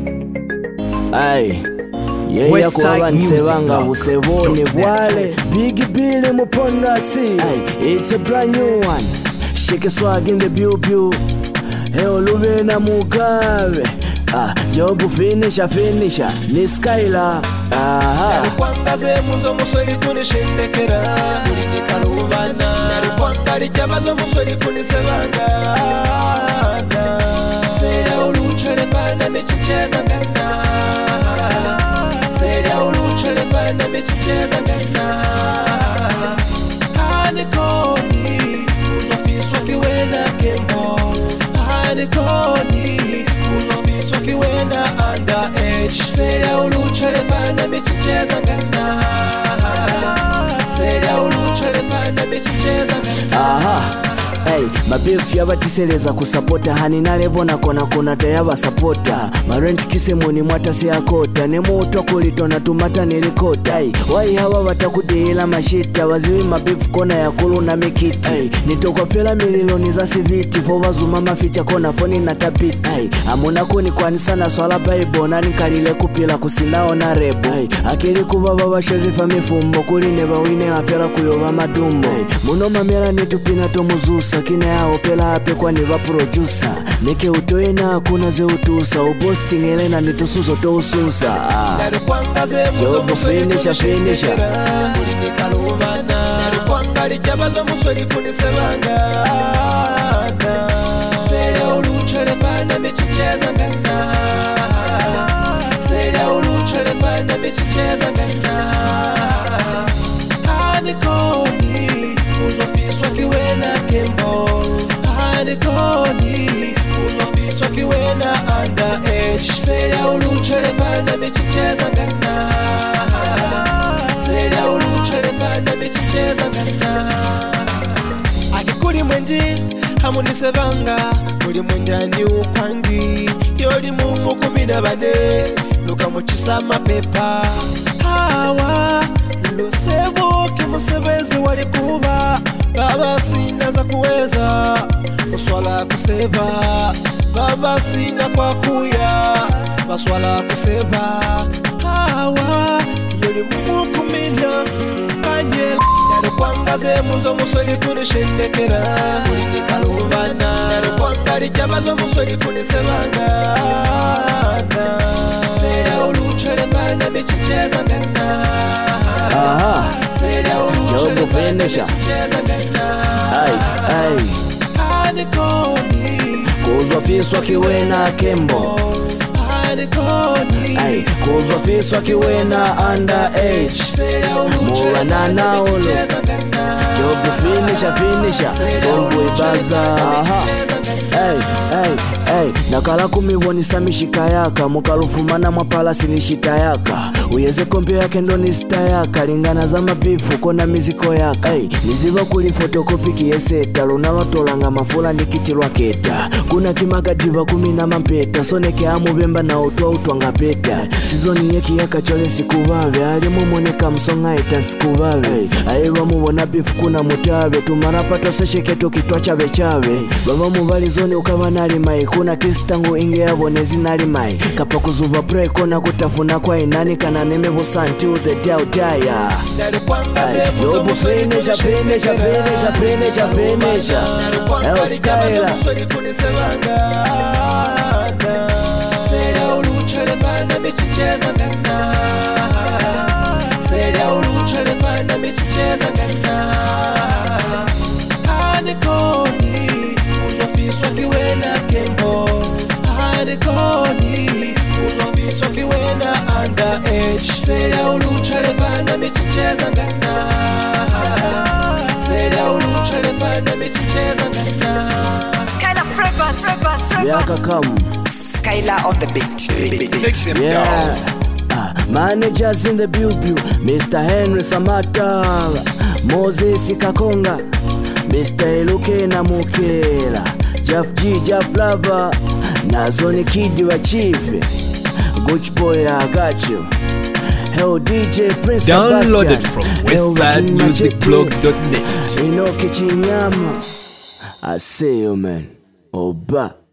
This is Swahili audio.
Ay, yeah, kuwa nsebanga busebone bwale Big Billy Mupondasi. Ay, it's a brand new one. Shake swag in the biu. Hey, Oluvena Mugabe. Jobu finisher ni Skyla. Narikwangaze muzo musori kunishendekera Urindi karubana Narikwangari jabazo musori kunisebanga Seria uluchere fana mechicheza ngana Seria uluchere fana mechicheza ngana Hanikoni Uzofiswa kiwena kembo Hanikoni Uzofiswa kiwena underage Seria uluchere fana mechicheza ngana Seria uluchere fana mechicheza ngana Hey, mabifu yabatiseleza kusapota hani nalevona kona tayaba sapota marent kisemoni mwatasi yakota nemuto kulitona tumata nilikota. Hey, wai hawa watakudila mashita waziwi mabifu kona ya kulu na mikiti. Hey, nitokwa fela mililoni za siviti fova zuma maficha kona foni na tapiti. Hey, amuna kuni kwani sana swala baibo nani kalile kupila kusinao na rebo. Hey, akili kubaba washozifa mifumbo kuline wawine afela kuyova madumbo. Hey, muno mamela nitupina tomuzusa kina yao pela ape kwa niva producer Neke utoe na hakuna ze utusa Ubosting elena nitusuzo to ususa. Narikwangaze muzo musori kunishendekera Urindi karubana Narikwangari jabazo musori kunisebanga Seria uluchere fana mechicheza ngana Seria uluchere fana mechicheza ngana Hanikoni Uzofiswa kiwena kembo Hanikoni Uzofiswa kiwena underage Seria uluchere fana mechicheza ngana Seria uluchere fana mechicheza ngana Akikuli mwendi hamunisebanga Kuli mwendi andi ukwangi Yoli mumu 14 Luka muchisa mapepa Hawa Lusebo kimusebezi walikuba Baba sina za kuweza Uswala kuseba Baba sina kwa kuya Baswala kuseba Hawa Yoli mumu 10 Kanye Narikwangaze muzo musori kunishendekera Urindi karubana Narikwangari jabazo musori kunisebanga Seria uluchere fana mechicheza ngana Seria uluchere fana mechicheza ngana Hanikoni Kuzofiswa kiwena kembo Hanikoni Kuzofiswa kiwena underage Muwana na ulu Jobu finisher Zombu ibaza. Hey, nakala kumiwoni samishika yaka Mukalufumana mwapala sinishita yaka Uyeze kompyo yake ndo nisita yaka Lingana za mabifu kona miziko yaka. Hey, niziva kuli fotokopi kiyeseta Lunalotolanga mafula nikitilwa keta Kuna kimagadiva 10 mampeta Soneke amubemba na utwanga peta Sizoni yeki yaka chole sikuvave Alimu moneka msonga ita sikuvave. Hey, aiwa mubona bifu kuna mutave Tumarapata sesheketo kitwa chave Baba muvali zoni ukava nali mai Kuna kisitangu inge yabonezi nali mai Kapa kuzuva breko na kutafuna kwa inani Kana neme busanti ute tia utaya. Jobu finisher Eo Skyla. Seria uluchere fana mechicheza ngana Seria uluchere fana mechicheza ngana Hanikoni Uzofiswa kiwena kembo Hanikoni Uzofiswa kiwena underage Seria uluchere fana mechicheza ngana Seria uluchere fana mechicheza ngana Skyla Frevas Yaka come Skyla on the beat. Yeah. Managers in the biu Mr. Henry Samata Moses Kakonga Mr. Eluke na Mukela Jeff G, Jeff Lava Nazoni Kidi wa Chief Gucci Boy, I got you. Hell DJ Prince Downloaded Sebastian. from westsidemusicblog.net. Inoki Chinyama I see you man Oba